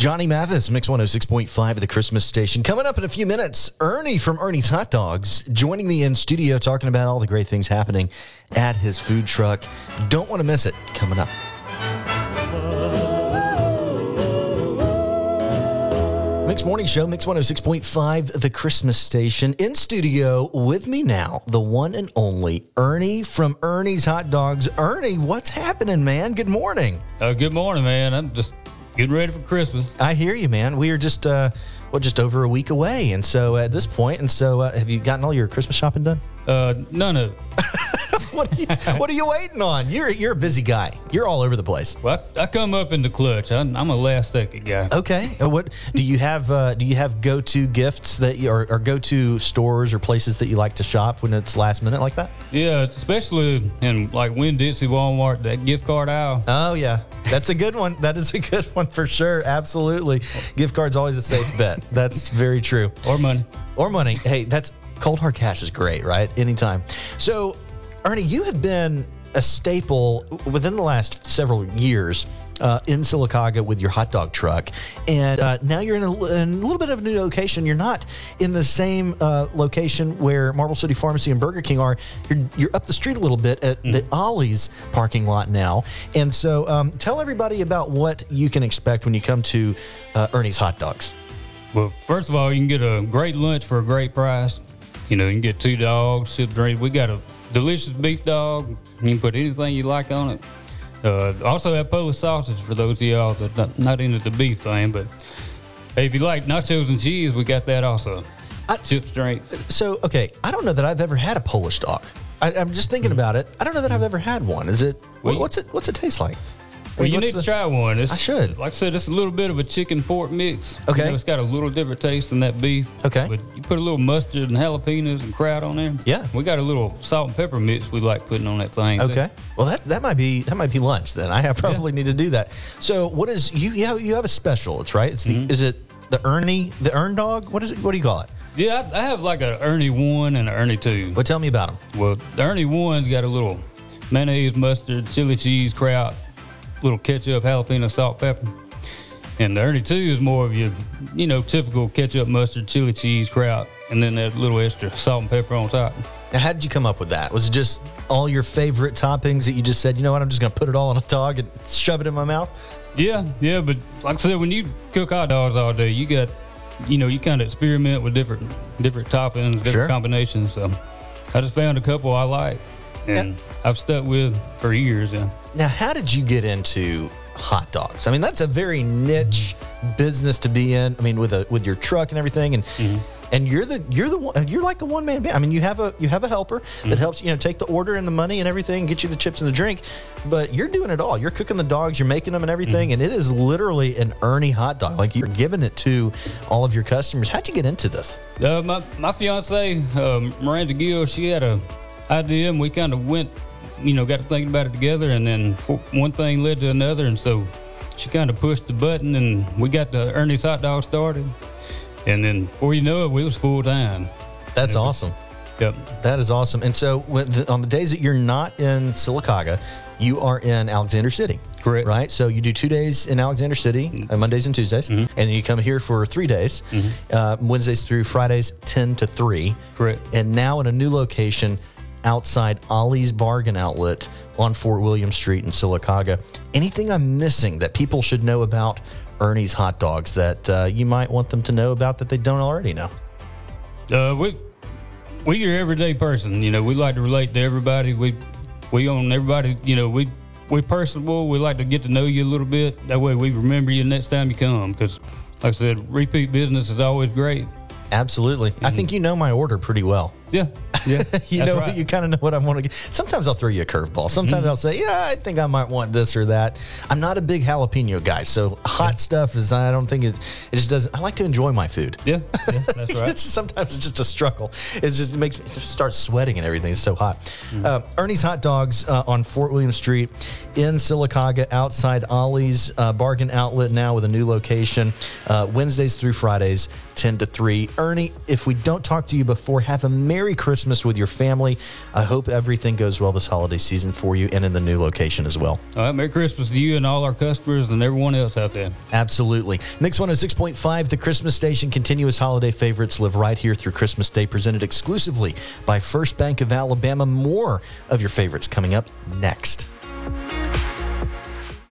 Johnny Mathis, Mix 106.5 of the Christmas Station. Coming up in a few minutes, Ernie from Ernie's Hot Dogs joining me in studio talking about all the great things happening at his food truck. Don't want to miss it. Coming up. Mix Morning Show, Mix 106.5, the Christmas Station. In studio with me now, the one and only Ernie from Ernie's Hot Dogs. Ernie, what's happening, man? Good morning. Good morning, man. I'm just getting ready for Christmas. I hear you, man. We are just over a week away, and so at this point, have you gotten all your Christmas shopping done? None of it. What are you waiting on? You're a busy guy. You're all over the place. Well, I come up in the clutch. I'm a last second guy. Okay. What do you have? Do you have go-to gifts that or go-to stores or places that you like to shop when it's last minute like that? Yeah, especially in like Winn-Dixie, Walmart, that gift card aisle. Oh yeah, that's a good one. That is a good one for sure. Absolutely. Gift card's always a safe bet. That's very true. Or money. Or money. Hey, that's cold hard cash is great, right? Anytime. So, Ernie, you have been a staple within the last several years in Sylacauga with your hot dog truck, and now you're in a little bit of a new location. You're not in the same location where Marble City Pharmacy and Burger King are. You're up the street a little bit at the Ollie's parking lot now, and so tell everybody about what you can expect when you come to Ernie's Hot Dogs. Well, first of all, you can get a great lunch for a great price. You know, you can get 2 dogs, sip drink. We got a delicious beef dog. You can put anything you like on it. Also have Polish sausage for those of y'all that not into the beef thing. But hey, if you like nachos and cheese, we got that also. Chips, drinks. So, okay, I don't know that I've ever had a Polish dog. I'm just thinking about it. I don't know that I've ever had one. Is it? What's it taste like? Well, you need to try one. I should. Like I said, it's a little bit of a chicken pork mix. Okay. You know, it's got a little different taste than that beef. Okay. But you put a little mustard and jalapenos and kraut on there. Yeah. We got a little salt and pepper mix we like putting on that thing. Okay. Well, that might be lunch then. I probably need to do that. So, what is you have a special? It's right. It's is it the Ern dog? What is it? What do you call it? Yeah, I have like a Ernie 1 and an Ernie 2. Well, tell me about them. Well, the Ernie 1's got a little mayonnaise, mustard, chili cheese, kraut, little ketchup, jalapeno, salt, pepper. And the Ernie 2 is more of your, typical ketchup, mustard, chili cheese, kraut, and then that little extra salt and pepper on top. Now, how did you come up with that? Was it just all your favorite toppings that you just said, you know what, I'm just going to put it all on a dog and shove it in my mouth? Yeah, but like I said, when you cook hot dogs all day, you got, you kind of experiment with different toppings, different combinations. So I just found a couple I like, and I've stuck with for years. Yeah. Now, how did you get into hot dogs? I mean, that's a very niche business to be in. I mean, with your truck and everything, and you're like a one man band. I mean, you have a helper that helps take the order and the money and everything, get you the chips and the drink, but you're doing it all. You're cooking the dogs, you're making them and everything, and it is literally an Ernie hot dog. Like, you're giving it to all of your customers. How'd you get into this? My fiance, Miranda Gill, she had a idea, and we kind of went, got to thinking about it together, and then one thing led to another, and so she kind of pushed the button, and we got the Ernie's Hot Dog started, and then before you know it, we was full time. That's awesome. Yep. That is awesome. And so on the days that you're not in Sylacauga, you are in Alexander City. Correct. Right? So you do 2 days in Alexander City, Mondays and Tuesdays, and then you come here for 3 days, Wednesdays through Fridays, 10 to 3. Correct. And now in a new location outside Ollie's Bargain Outlet on Fort William Street in Sylacauga. Anything I'm missing that people should know about Ernie's Hot Dogs that you might want them to know about that they don't already know? We your everyday person. We like to relate to everybody. We own everybody. We personable. We like to get to know you a little bit. That way we remember you next time you come, because like I said, repeat business is always great. Absolutely. I think you know my order pretty well. Yeah. You kind of know what I want to get. Sometimes I'll throw you a curveball. Sometimes I'll say, I think I might want this or that. I'm not a big jalapeno guy, so hot stuff is, I don't think it just doesn't. I like to enjoy my food. Yeah, that's right. Sometimes it's just a struggle. It makes me start sweating and everything. It's so hot. Ernie's Hot Dogs on Fort William Street in Sylacauga, outside Ollie's Bargain Outlet, now with a new location, Wednesdays through Fridays, 10 to 3. Ernie, if we don't talk to you before, have a Merry Merry Christmas with your family. I hope everything goes well this holiday season for you and in the new location as well. All right, Merry Christmas to you and all our customers and everyone else out there. Absolutely. Mix 106.5, the Christmas station. Continuous holiday favorites live right here through Christmas Day, presented exclusively by First Bank of Alabama. More of your favorites coming up next.